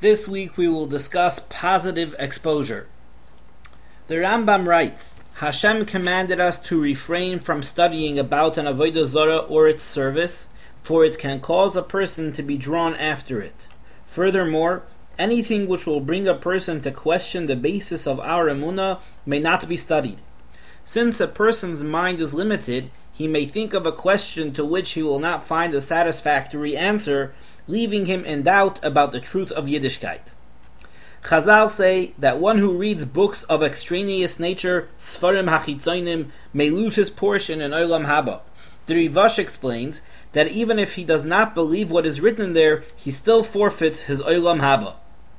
This week we will discuss positive exposure. The Rambam writes, Hashem commanded us to refrain from studying about an avodah zarah or its service, for it can cause a person to be drawn after it. Furthermore, anything which will bring a person to question the basis of our emunah may not be studied. Since a person's mind is limited, he may think of a question to which he will not find a satisfactory answer, leaving him in doubt about the truth of Yiddishkeit. Chazal say that one who reads books of extraneous nature, Sfarim HaChitzonim, may lose his portion in Olam Haba. The Rivash explains that even if he does not believe what is written there, he still forfeits his Olam Haba.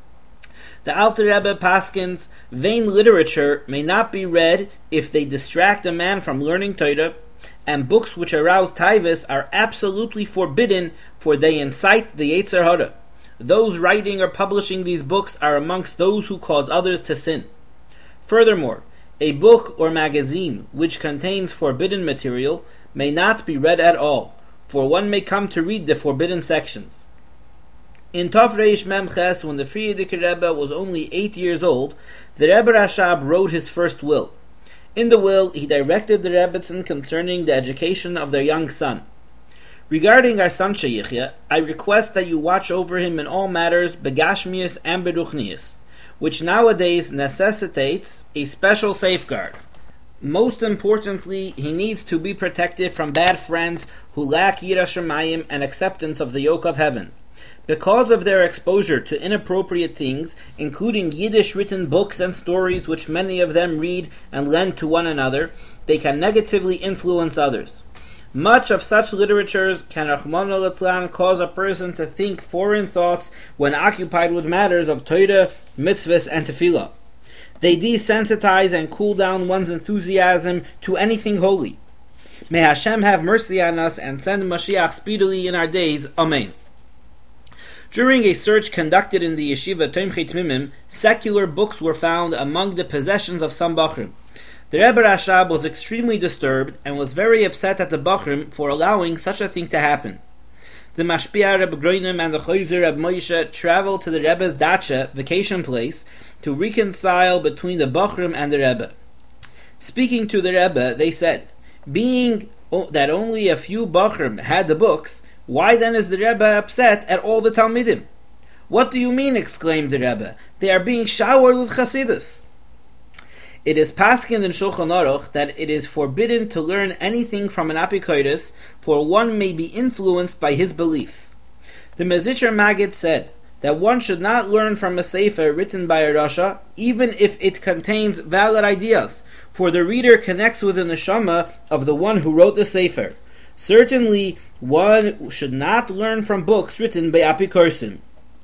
The Alter Rebbe paskins, vain literature may not be read if they distract a man from learning Torah, and books which arouse taivas are absolutely forbidden, for they incite the Yetzer Hara. Those writing or publishing these books are amongst those who cause others to sin. Furthermore, a book or magazine which contains forbidden material may not be read at all, for one may come to read the forbidden sections. In Tov Reish Mem Ches, when the Frierdiker Rebbe was only 8 years old, the Rebbe Rashab wrote his first will. In the will, he directed the Rebbetzin concerning the education of their young son. Regarding our son Sheyichya, I request that you watch over him in all matters, begashmius and beruchnius, which nowadays necessitates a special safeguard. Most importantly, he needs to be protected from bad friends who lack Yiras Shamayim and acceptance of the yoke of heaven. Because of their exposure to inappropriate things, including Yiddish written books and stories which many of them read and lend to one another, they can negatively influence others. Much of such literatures can Rachmana litzlan cause a person to think foreign thoughts when occupied with matters of Torah, mitzvahs, and tefillah. They desensitize and cool down one's enthusiasm to anything holy. May Hashem have mercy on us and send Mashiach speedily in our days. Amen. During a search conducted in the yeshiva Tomchei Tmimim, secular books were found among the possessions of some Bachrim. The Rebbe Rashab was extremely disturbed and was very upset at the Bachrim for allowing such a thing to happen. The Mashpia Rebbe Groinim and the Choyzer Rebbe Moshe traveled to the Rebbe's dacha, vacation place, to reconcile between the Bachrim and the Rebbe. Speaking to the Rebbe, they said, being that only a few Bachrim had the books, why then is the Rebbe upset at all the Talmidim? What do you mean? Exclaimed the Rebbe. They are being showered with Chasidus. It is paskin in Shulchan Aruch that it is forbidden to learn anything from an Apikoros, for one may be influenced by his beliefs. The Mezitcher Maggid said that one should not learn from a sefer written by a Rasha, even if it contains valid ideas, for the reader connects with the neshama of the one who wrote the sefer. Certainly, one should not learn from books written by Apikorsim.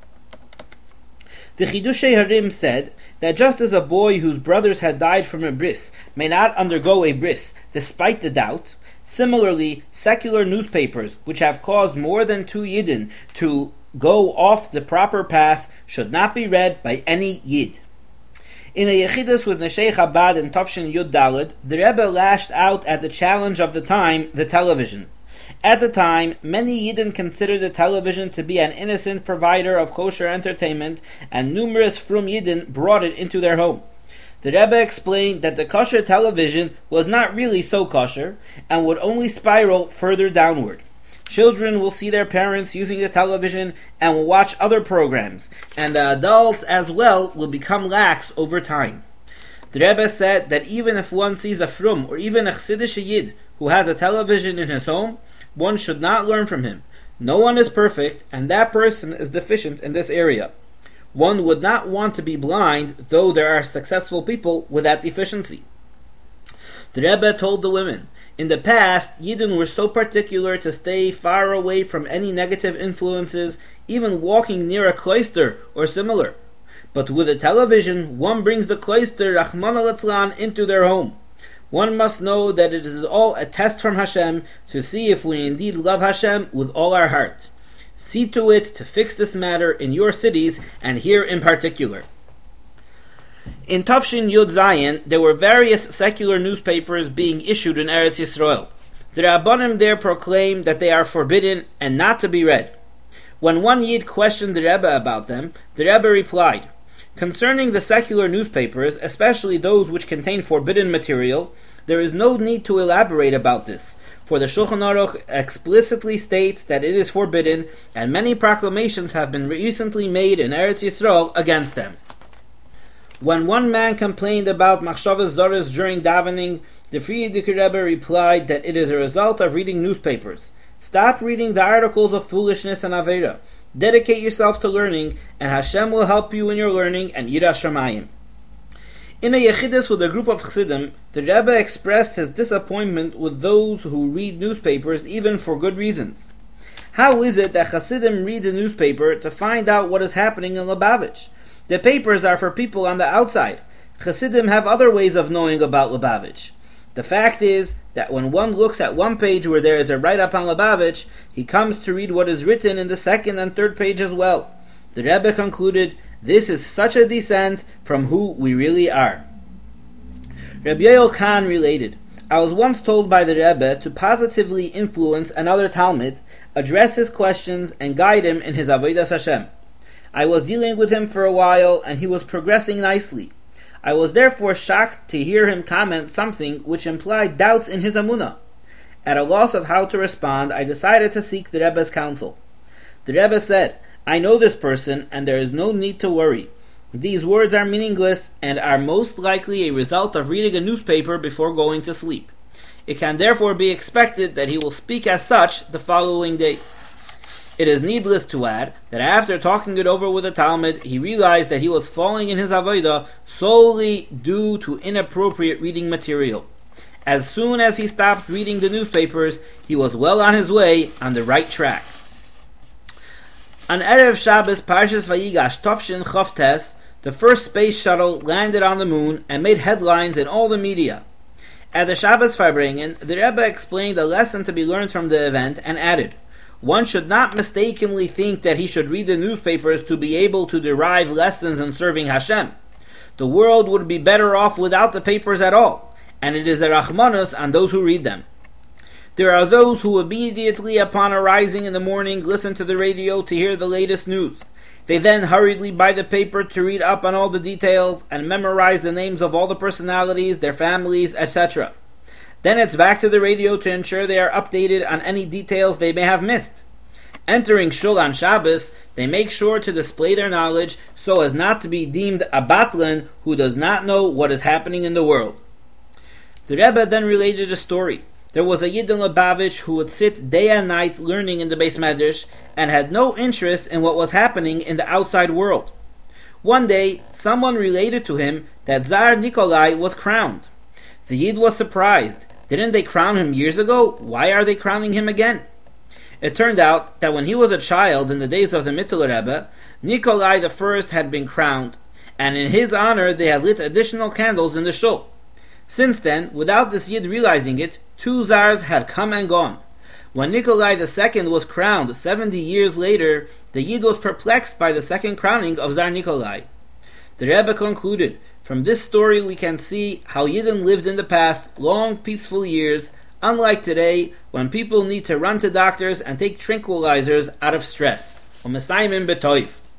The Chidushei Harim said that just as a boy whose brothers had died from a bris may not undergo a bris despite the doubt, similarly, secular newspapers which have caused more than 2 Yidden to go off the proper path should not be read by any Yid. In a Yechidus with Neshei Chabad in Tafshin Yud Daled, the Rebbe lashed out at the challenge of the time, the television. At the time, many Yidden considered the television to be an innocent provider of kosher entertainment, and numerous frum Yidden brought it into their home. The Rebbe explained that the kosher television was not really so kosher, and would only spiral further downward. Children will see their parents using the television and will watch other programs, and the adults as well will become lax over time. The Rebbe said that even if one sees a frum or even a Chassidish Yid who has a television in his home, one should not learn from him. No one is perfect, and that person is deficient in this area. One would not want to be blind, though there are successful people with that deficiency. The Rebbe told the women, in the past, Yidden were so particular to stay far away from any negative influences, even walking near a cloister or similar. But with a television, one brings the cloister, Rachmana litzlan, into their home. One must know that it is all a test from Hashem to see if we indeed love Hashem with all our heart. See to it to fix this matter in your cities and here in particular. In Tafshin Yud Zayin, there were various secular newspapers being issued in Eretz Yisrael. The Rabbanim there proclaimed that they are forbidden and not to be read. When one Yid questioned the Rebbe about them, the Rebbe replied, "Concerning the secular newspapers, especially those which contain forbidden material, there is no need to elaborate about this, for the Shulchan Aruch explicitly states that it is forbidden, and many proclamations have been recently made in Eretz Yisrael against them." When one man complained about Machshavas Zoros during davening, the Frierdiker Rebbe replied that it is a result of reading newspapers. Stop reading the articles of foolishness and Avera. Dedicate yourself to learning, and Hashem will help you in your learning and Yiras Shamayim. In a Yechidus with a group of Chassidim, the Rebbe expressed his disappointment with those who read newspapers even for good reasons. How is it that Chassidim read the newspaper to find out what is happening in Lubavitch? The papers are for people on the outside. Chassidim have other ways of knowing about Lubavitch. The fact is that when one looks at one page where there is a write-up on Lubavitch, he comes to read what is written in the second and third page as well. The Rebbe concluded, this is such a descent from who we really are. Rabbi Yoel Kahn related, I was once told by the Rebbe to positively influence another Talmid, address his questions, and guide him in his Avodas Hashem. I was dealing with him for a while, and he was progressing nicely. I was therefore shocked to hear him comment something which implied doubts in his Amunah. At a loss of how to respond, I decided to seek the Rebbe's counsel. The Rebbe said, I know this person, and there is no need to worry. These words are meaningless and are most likely a result of reading a newspaper before going to sleep. It can therefore be expected that he will speak as such the following day. It is needless to add that after talking it over with the Talmud, he realized that he was falling in his avodah solely due to inappropriate reading material. As soon as he stopped reading the newspapers, he was well on his way on the right track. On Erev Shabbos Parshas Vayigash Tovshin Chavtes, the first space shuttle landed on the moon and made headlines in all the media. At the Shabbos Farbrengen, the Rebbe explained a lesson to be learned from the event and added, one should not mistakenly think that he should read the newspapers to be able to derive lessons in serving Hashem. The world would be better off without the papers at all, and it is a rachmanus on those who read them. There are those who immediately upon arising in the morning listen to the radio to hear the latest news. They then hurriedly buy the paper to read up on all the details and memorize the names of all the personalities, their families, etc. Then it's back to the radio to ensure they are updated on any details they may have missed. Entering Shul on Shabbos, they make sure to display their knowledge so as not to be deemed a batlan who does not know what is happening in the world. The Rebbe then related a story. There was a Yid in Lubavitch who would sit day and night learning in the Beis Medrash and had no interest in what was happening in the outside world. One day, someone related to him that Tsar Nikolai was crowned. The Yid was surprised. Didn't they crown him years ago? Why are they crowning him again? It turned out that when he was a child in the days of the Mittler Rebbe, Nikolai I had been crowned, and in his honor they had lit additional candles in the shul. Since then, without this Yid realizing it, 2 Tsars had come and gone. When Nikolai II was crowned 70 years later, the Yid was perplexed by the second crowning of Tsar Nikolai. The Rebbe concluded, from this story we can see how Yidden lived in the past long, peaceful years, unlike today when people need to run to doctors and take tranquilizers out of stress. Umesayimim b'toiv.